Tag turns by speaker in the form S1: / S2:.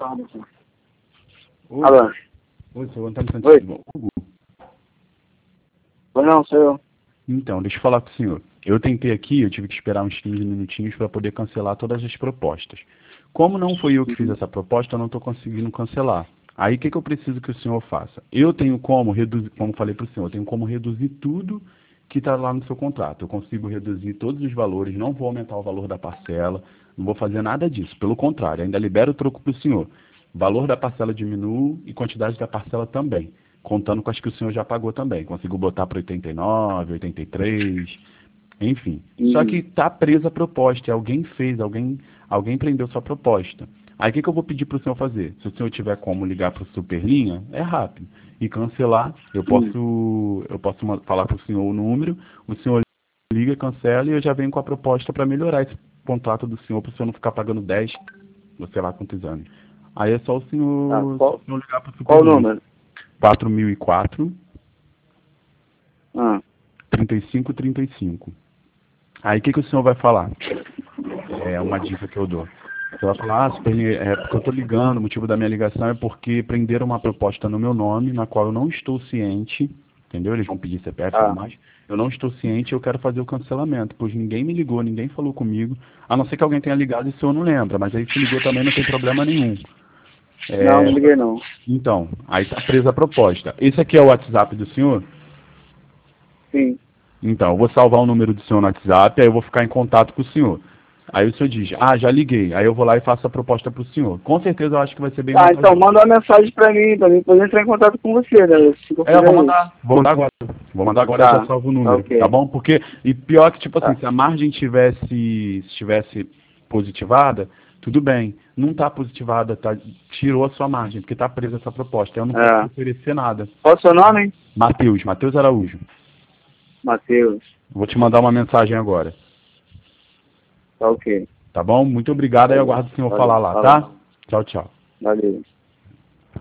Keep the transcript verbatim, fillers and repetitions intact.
S1: Oi,
S2: Alô?
S1: oi, sou o Antônio Santos. Hugo.
S2: Pois não, sou eu.
S1: Então, deixa eu falar com o senhor. Eu tentei aqui, eu tive que esperar uns quinze minutinhos para poder cancelar todas as propostas. Como não foi eu que fiz essa proposta, eu não estou conseguindo cancelar. Aí, o que, que eu preciso que o senhor faça? Eu tenho como reduzir, como falei para o senhor, eu tenho como reduzir tudo que está lá no seu contrato. Eu consigo reduzir todos os valores, não vou aumentar o valor da parcela, não vou fazer nada disso. Pelo contrário, ainda libero o troco para o senhor. Valor da parcela diminui e quantidade da parcela também, contando com as que o senhor já pagou também. Consigo botar para oitenta e nove, oitenta e três, enfim.
S2: Uhum.
S1: Só que está presa a proposta, alguém fez, alguém, alguém prendeu sua proposta. Aí o que, que eu vou pedir para o senhor fazer? Se o senhor tiver como ligar para o Superlinha, é rápido. E cancelar, eu posso, eu posso ma- falar para o senhor o número, o senhor liga, cancela e eu já venho com a proposta para melhorar esse contrato do senhor, para o senhor não ficar pagando dez, ou sei lá quantos anos. Aí é só o
S2: Tá,
S1: senhor, só o
S2: qual,
S1: senhor ligar para o
S2: qual o
S1: Superlinha.
S2: número?
S1: quatro mil e quatro,
S2: Ah,
S1: trinta e cinco, trinta e cinco. Aí o que, que o senhor vai falar? É uma dica que eu dou. Você vai falar, ah, Superlinha, é porque eu estou ligando, o motivo da minha ligação é porque prenderam uma proposta no meu nome, na qual eu não estou ciente, entendeu? Eles vão pedir C P F e tudo
S2: ah,
S1: mais. Eu não estou ciente e eu quero fazer o cancelamento, pois ninguém me ligou, ninguém falou comigo, a não ser que alguém tenha ligado e o senhor não lembra, mas aí se ligou também não tem problema nenhum.
S2: não, não
S1: É,
S2: liguei não.
S1: então, aí está presa a proposta. Esse aqui é o WhatsApp do senhor?
S2: Sim.
S1: Então, eu vou salvar o número do senhor no WhatsApp, aí eu vou ficar em contato com o senhor. Aí o senhor diz, ah, já liguei. Aí eu vou lá e faço a proposta para o senhor. Com certeza eu acho que vai ser bem
S2: Ah, então
S1: vantajoso.
S2: manda uma mensagem pra mim, pra mim poder entrar em contato com você, né? Se eu
S1: É, eu vou
S2: fizer isso.
S1: mandar. Vou mandar agora. Vou mandar agora e
S2: Tá,
S1: já salvo o
S2: tá
S1: número,
S2: ok.
S1: tá bom? Porque, e pior que, tipo assim,
S2: Tá.
S1: se a margem tivesse, se tivesse positivada, tudo bem. Não tá positivada, tá, tirou a sua margem, porque tá presa essa proposta. Eu não posso
S2: É.
S1: oferecer nada.
S2: Qual o seu nome, hein?
S1: Matheus, Matheus Araújo.
S2: Matheus.
S1: Vou te mandar uma mensagem agora.
S2: Tá ok.
S1: Tá bom? Muito obrigado, aí eu
S2: Valeu.
S1: aguardo o senhor
S2: Valeu.
S1: falar lá,
S2: Falou.
S1: tá? Tchau, tchau.
S2: Valeu.